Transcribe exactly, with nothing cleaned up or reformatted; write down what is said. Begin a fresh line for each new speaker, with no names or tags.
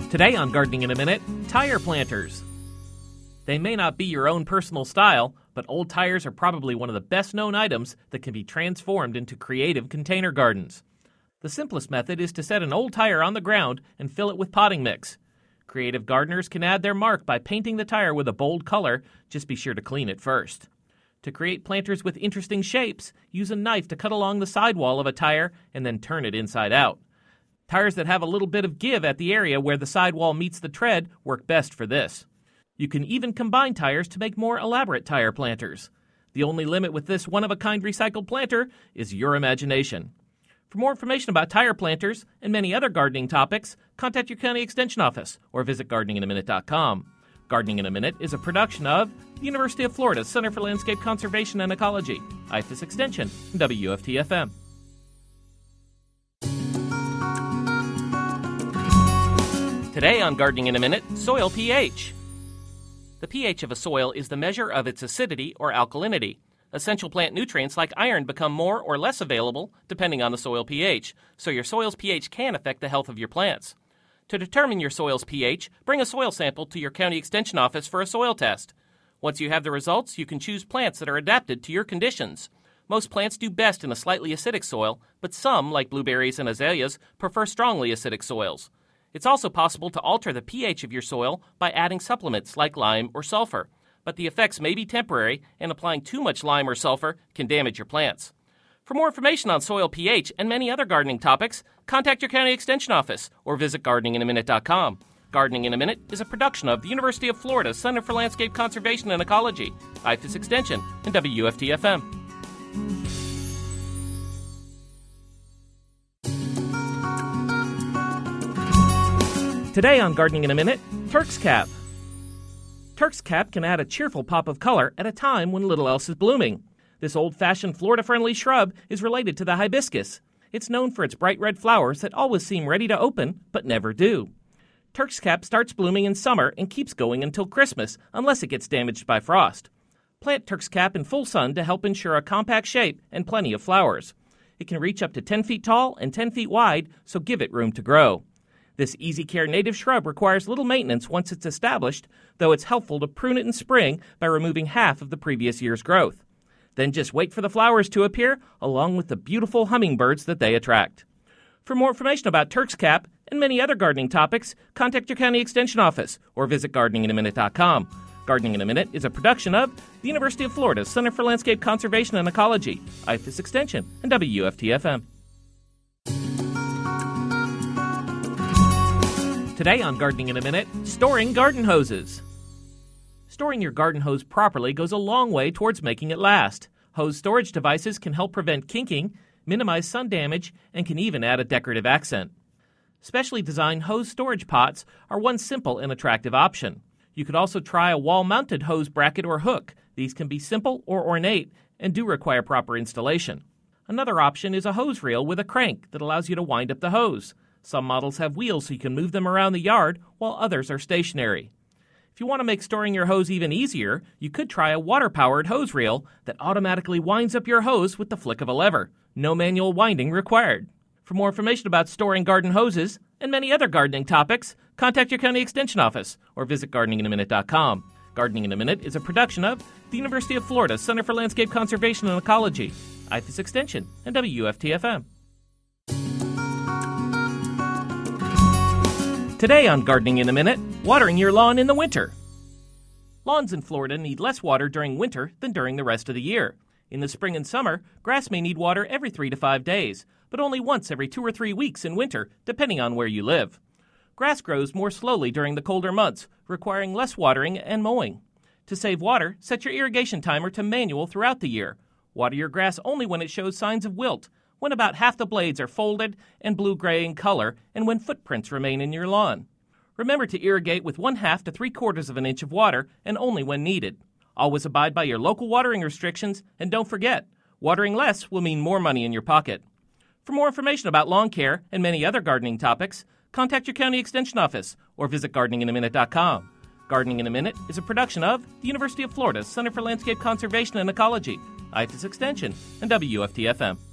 Today on Gardening in a Minute, tire planters. They may not be your own personal style, but old tires are probably one of the best-known items that can be transformed into creative container gardens. The simplest method is to set an old tire on the ground and fill it with potting mix. Creative gardeners can add their mark by painting the tire with a bold color. Just be sure to clean it first. To create planters with interesting shapes, use a knife to cut along the sidewall of a tire and then turn it inside out. Tires that have a little bit of give at the area where the sidewall meets the tread work best for this. You can even combine tires to make more elaborate tire planters. The only limit with this one-of-a-kind recycled planter is your imagination. For more information about tire planters and many other gardening topics, contact your county extension office or visit gardening in a minute dot com. Gardening in a Minute is a production of the University of Florida Center for Landscape Conservation and Ecology, I F A S Extension, and W F T F M. Today on Gardening in a Minute, soil pH. The pH of a soil is the measure of its acidity or alkalinity. Essential plant nutrients like iron become more or less available depending on the soil pH, so your soil's pH can affect the health of your plants. To determine your soil's pH, bring a soil sample to your county extension office for a soil test. Once you have the results, you can choose plants that are adapted to your conditions. Most plants do best in a slightly acidic soil, but some, like blueberries and azaleas, prefer strongly acidic soils. It's also possible to alter the pH of your soil by adding supplements like lime or sulfur, but the effects may be temporary, and applying too much lime or sulfur can damage your plants. For more information on soil pH and many other gardening topics, contact your county extension office or visit gardening in a minute dot com. Gardening in a Minute is a production of the University of Florida Center for Landscape Conservation and Ecology, I F A S Extension, and W F T F M. Today on Gardening in a Minute, Turk's Cap. Turk's Cap can add a cheerful pop of color at a time when little else is blooming. This old-fashioned Florida-friendly shrub is related to the hibiscus. It's known for its bright red flowers that always seem ready to open, but never do. Turk's Cap starts blooming in summer and keeps going until Christmas, unless it gets damaged by frost. Plant Turk's Cap in full sun to help ensure a compact shape and plenty of flowers. It can reach up to ten feet tall and ten feet wide, so give it room to grow. This easy-care native shrub requires little maintenance once it's established, though it's helpful to prune it in spring by removing half of the previous year's growth. Then just wait for the flowers to appear, along with the beautiful hummingbirds that they attract. For more information about Turk's Cap and many other gardening topics, contact your county extension office or visit gardening in a minute dot com. Gardening in a Minute is a production of the University of Florida Center for Landscape Conservation and Ecology, I F A S Extension, and W F T F M. Today on Gardening in a Minute, storing garden hoses. Storing your garden hose properly goes a long way towards making it last. Hose storage devices can help prevent kinking, minimize sun damage, and can even add a decorative accent. Specially designed hose storage pots are one simple and attractive option. You could also try a wall-mounted hose bracket or hook. These can be simple or ornate and do require proper installation. Another option is a hose reel with a crank that allows you to wind up the hose. Some models have wheels so you can move them around the yard, while others are stationary. If you want to make storing your hose even easier, you could try a water-powered hose reel that automatically winds up your hose with the flick of a lever. No manual winding required. For more information about storing garden hoses and many other gardening topics, contact your county extension office or visit gardening in a minute dot com. Gardening in a Minute is a production of the University of Florida Center for Landscape Conservation and Ecology, I F A S Extension, and W F T F M. Today on Gardening in a Minute, watering your lawn in the winter. Lawns in Florida need less water during winter than during the rest of the year. In the spring and summer, grass may need water every three to five days, but only once every two or three weeks in winter, depending on where you live. Grass grows more slowly during the colder months, requiring less watering and mowing. To save water, set your irrigation timer to manual throughout the year. Water your grass only when it shows signs of wilt, when about half the blades are folded and blue-gray in color, and when footprints remain in your lawn. Remember to irrigate with one-half to three-quarters of an inch of water, and only when needed. Always abide by your local watering restrictions, and don't forget, watering less will mean more money in your pocket. For more information about lawn care and many other gardening topics, contact your county extension office or visit gardening in a minute dot com. Gardening in a Minute is a production of the University of Florida Center for Landscape Conservation and Ecology, I F A S Extension, and W F T F M.